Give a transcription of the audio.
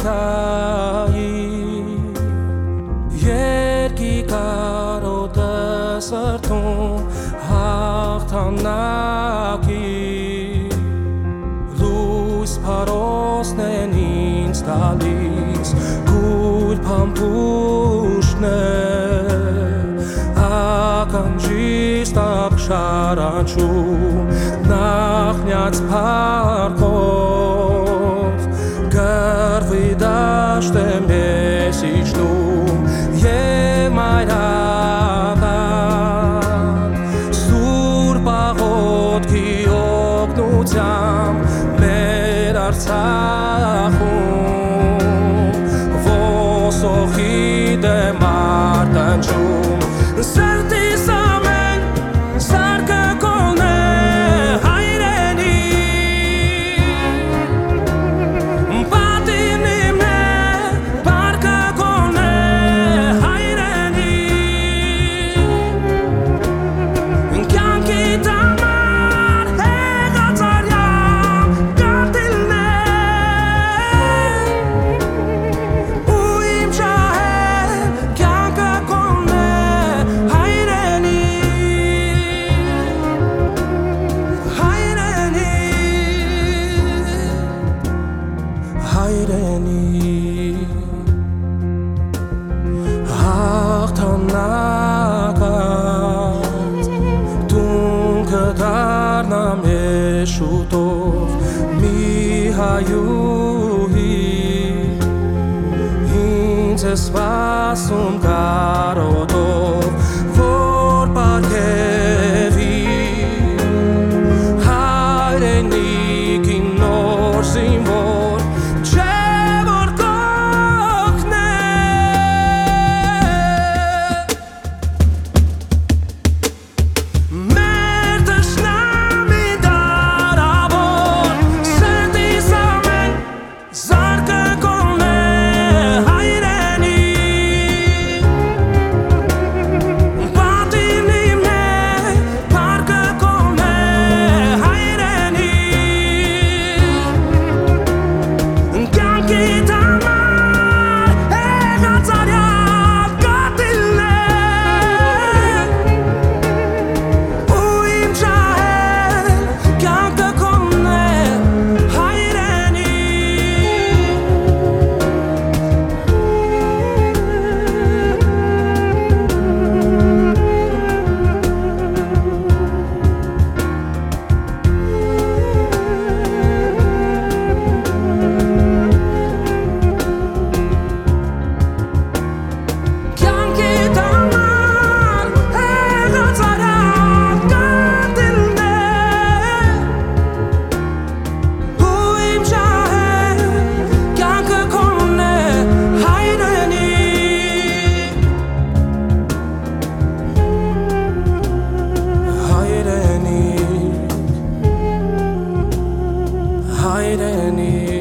Եկայի երկի կարոտը սրտում հաղթանակի լույս փարոսն են ինձ տալիս կույր փամփուշտն է ականջիս տակ շարանչում նախնյաց փառքով Գրվի դաշտ եմ ես իջնում և մայրական Սուրբ աղոթքի օգնությամբ մեր Արցախում ոսոխի դեմ արտանջում Սրտիս ամեն սարքը քոն է հայրենի Պատիվն իմն է պարտքը քոն է հայրենի Կյանքիդ համար հեղացարյա կատիլն է Ու իմ շահեր կյանքը քոն է հայրենի Հաղթանակած դունքը դառնամ ես շուտով մի հայուհի ինձ է սպասում կարոտով որ պարգևի հայրենիքի նոր զինվոր չէ որ կօգնե մեր թշնամին դարավոր սրտիս ամեն զարկը քոն է հայրենի Պատիվն իմն է պարտքը քոն է հայրենի Կյանքիդ համար հեղացարյա կատիլն է Ու իմ շահեր կյանքը քոն է հայրենի Կյանքիդ համար հեղացարյա կատիլն է Ու իմ շահեր կյանքը քոն է հայրենի Հայրենի